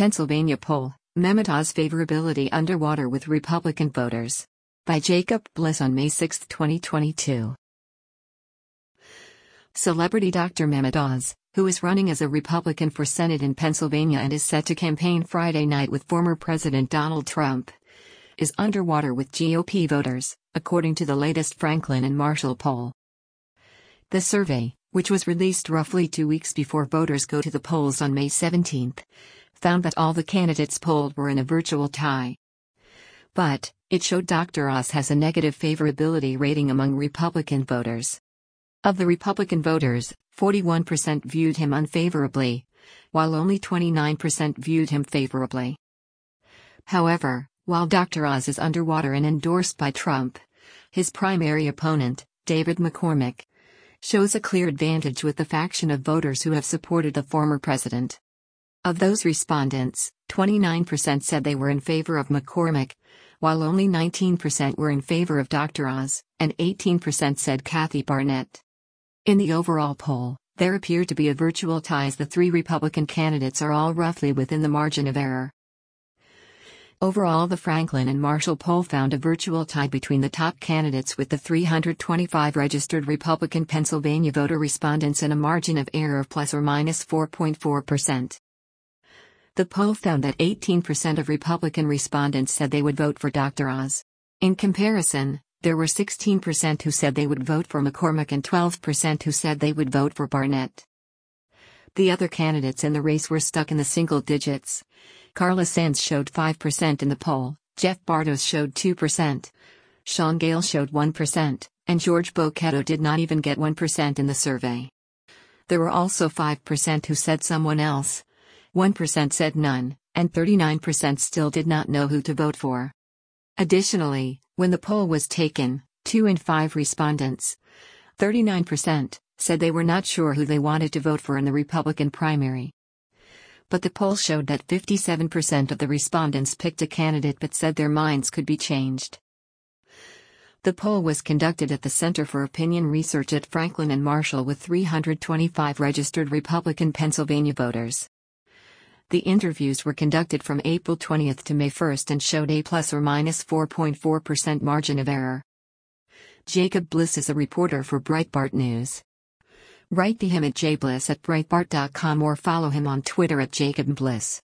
Pennsylvania poll, Mehmet Oz favorability underwater with Republican voters. By Jacob Bliss on May 6, 2022. Celebrity Dr. Mehmet Oz, who is running as a Republican for Senate in Pennsylvania and is set to campaign Friday night with former President Donald Trump, is underwater with GOP voters, according to the latest Franklin and Marshall poll. The survey, which was released roughly 2 weeks before voters go to the polls on May 17, found that all the candidates polled were in a virtual tie. But it showed Dr. Oz has a negative favorability rating among Republican voters. Of the Republican voters, 41% viewed him unfavorably, while only 29% viewed him favorably. However, while Dr. Oz is underwater and endorsed by Trump, his primary opponent, David McCormick, shows a clear advantage with the faction of voters who have supported the former president. Of those respondents, 29% said they were in favor of McCormick, while only 19% were in favor of Dr. Oz, and 18% said Kathy Barnett. In the overall poll, there appear to be a virtual tie as the three Republican candidates are all roughly within the margin of error. Overall, the Franklin and Marshall poll found a virtual tie between the top candidates with the 325 registered Republican Pennsylvania voter respondents and a margin of error of plus or minus 4.4%. The poll found that 18% of Republican respondents said they would vote for Dr. Oz. In comparison, there were 16% who said they would vote for McCormick and 12% who said they would vote for Barnett. The other candidates in the race were stuck in the single digits. Carla Sands showed 5% in the poll, Jeff Bartos showed 2%, Sean Gale showed 1%, and George Bocchetto did not even get 1% in the survey. There were also 5% who said someone else, 1% said none, and 39% still did not know who to vote for. Additionally, when the poll was taken, 2 in 5 respondents, 39%, said they were not sure who they wanted to vote for in the Republican primary. But the poll showed that 57% of the respondents picked a candidate but said their minds could be changed. The poll was conducted at the Center for Opinion Research at Franklin and Marshall with 325 registered Republican Pennsylvania voters. The interviews were conducted from April 20 to May 1 and showed a plus or minus 4.4% margin of error. Jacob Bliss is a reporter for Breitbart News. Write to him at jbliss@breitbart.com or follow him on Twitter at jacobbliss.